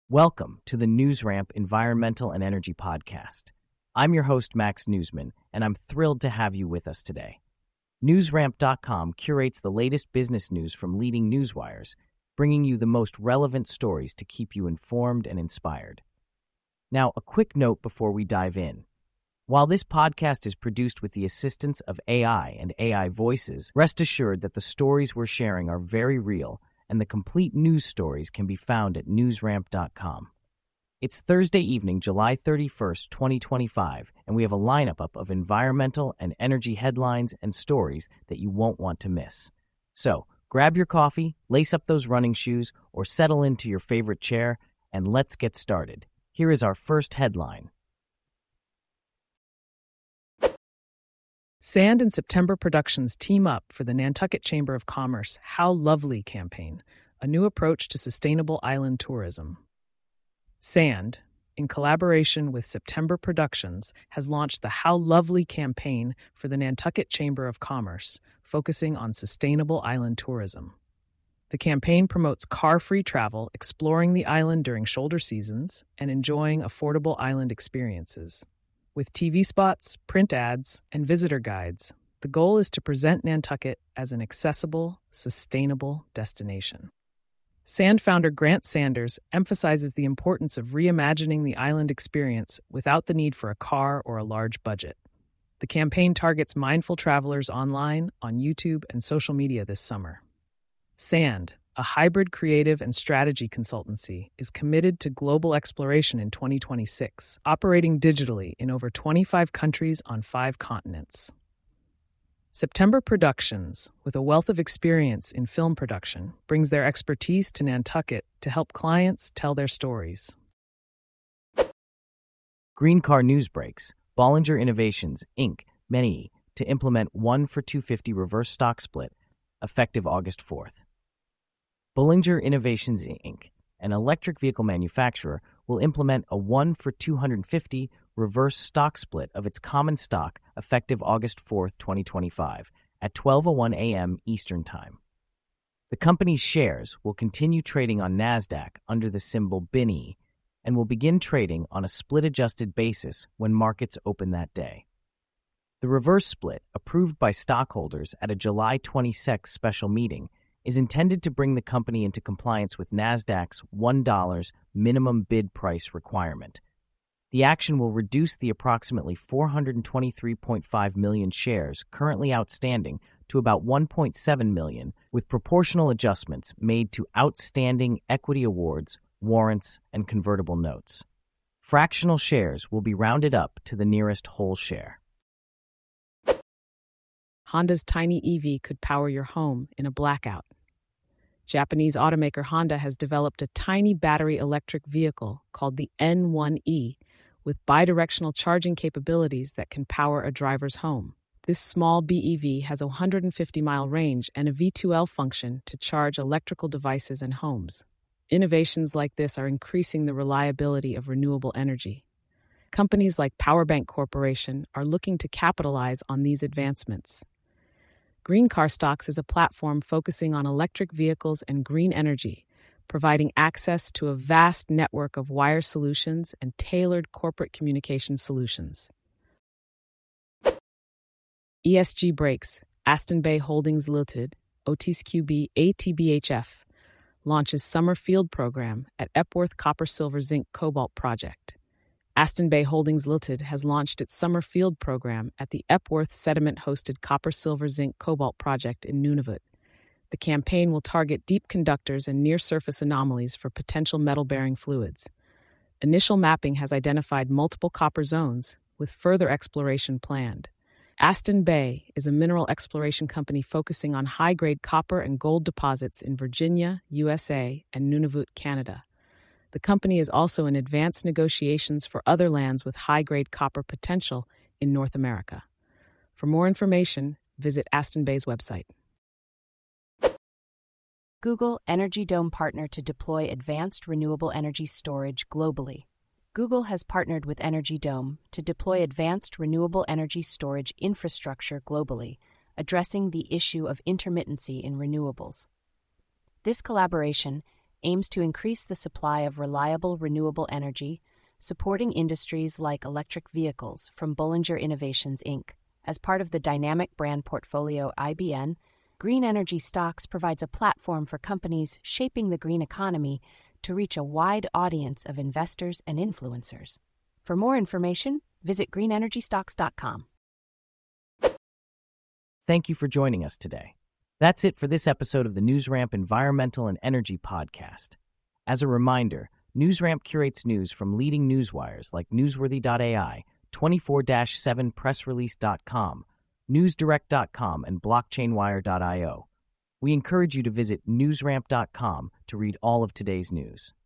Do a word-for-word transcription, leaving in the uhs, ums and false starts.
Welcome to the NewsRamp Environmental and Energy Podcast. I'm your host, Max Newsman, and I'm thrilled to have you with us today. NewsRamp dot com curates the latest business news from leading newswires, bringing you the most relevant stories to keep you informed and inspired. Now, a quick note before we dive in. While this podcast is produced with the assistance of A I and A I voices, rest assured that the stories we're sharing are very real, and the complete news stories can be found at NewsRamp dot com. It's Thursday evening, July thirty-first, twenty twenty-five, and we have a lineup up of environmental and energy headlines and stories that you won't want to miss. So, grab your coffee, lace up those running shoes, or settle into your favorite chair, and let's get started. Here is our first headline. Sand and September Productions team up for the Nantucket Chamber of Commerce How Lovely campaign, a new approach to sustainable island tourism. Sand, in collaboration with September Productions, has launched the How Lovely campaign for the Nantucket Chamber of Commerce, focusing on sustainable island tourism. The campaign promotes car-free travel, exploring the island during shoulder seasons, and enjoying affordable island experiences. With T V spots, print ads, and visitor guides, the goal is to present Nantucket as an accessible, sustainable destination. Sand founder Grant Sanders emphasizes the importance of reimagining the island experience without the need for a car or a large budget. The campaign targets mindful travelers online, on YouTube, and social media this summer. Sand, a hybrid creative and strategy consultancy, is committed to global exploration in twenty twenty-six, operating digitally in over twenty-five countries on five continents. September Productions, with a wealth of experience in film production, brings their expertise to Nantucket to help clients tell their stories. Green Car News Breaks. Bollinger Innovations, Incorporated, Many, to implement one for two hundred fifty reverse stock split, effective August fourth. Bollinger Innovations, Incorporated, an electric vehicle manufacturer, will implement a one for two hundred fifty reverse stock split of its common stock effective August fourth, twenty twenty-five, at twelve oh one a.m. Eastern Time. The company's shares will continue trading on NASDAQ under the symbol B I N E and will begin trading on a split-adjusted basis when markets open that day. The reverse split, approved by stockholders at a July twenty-sixth special meeting, is intended to bring the company into compliance with NASDAQ's one dollar minimum bid price requirement. The action will reduce the approximately four hundred twenty-three point five million shares currently outstanding to about one point seven million, with proportional adjustments made to outstanding equity awards, warrants, and convertible notes. Fractional shares will be rounded up to the nearest whole share. Honda's tiny E V could power your home in a blackout. Japanese automaker Honda has developed a tiny battery electric vehicle called the N one E with bidirectional charging capabilities that can power a driver's home. This small B E V has a one hundred fifty mile range and a V two L function to charge electrical devices and homes. Innovations like this are increasing the reliability of renewable energy. Companies like Powerbank Corporation are looking to capitalize on these advancements. Green Car Stocks is a platform focusing on electric vehicles and green energy, providing access to a vast network of wire solutions and tailored corporate communication solutions. E S G Breaks, Aston Bay Holdings Limited, Otis Q B A T B H F, launches Summer Field Program at Epworth Copper Silver Zinc Cobalt Project. Aston Bay Holdings Limited has launched its Summer Field Program at the Epworth sediment-hosted Copper Silver Zinc Cobalt Project in Nunavut. The campaign will target deep conductors and near-surface anomalies for potential metal-bearing fluids. Initial mapping has identified multiple copper zones, with further exploration planned. Aston Bay is a mineral exploration company focusing on high-grade copper and gold deposits in Virginia, U S A, and Nunavut, Canada. The company is also in advanced negotiations for other lands with high-grade copper potential in North America. For more information, visit Aston Bay's website. Google Energy Dome partner to deploy advanced renewable energy storage globally. Google has partnered with Energy Dome to deploy advanced renewable energy storage infrastructure globally, addressing the issue of intermittency in renewables. This collaboration aims to increase the supply of reliable, renewable energy, supporting industries like electric vehicles from Bollinger Innovations, Incorporated. As part of the dynamic brand portfolio I B N, Green Energy Stocks provides a platform for companies shaping the green economy to reach a wide audience of investors and influencers. For more information, visit green energy stocks dot com. Thank you for joining us today. That's it for this episode of the NewsRamp Environmental and Energy Podcast. As a reminder, NewsRamp curates news from leading newswires like newsworthy dot A I, twenty-four seven press release dot com, news direct dot com, and blockchain wire dot io. We encourage you to visit news ramp dot com to read all of today's news.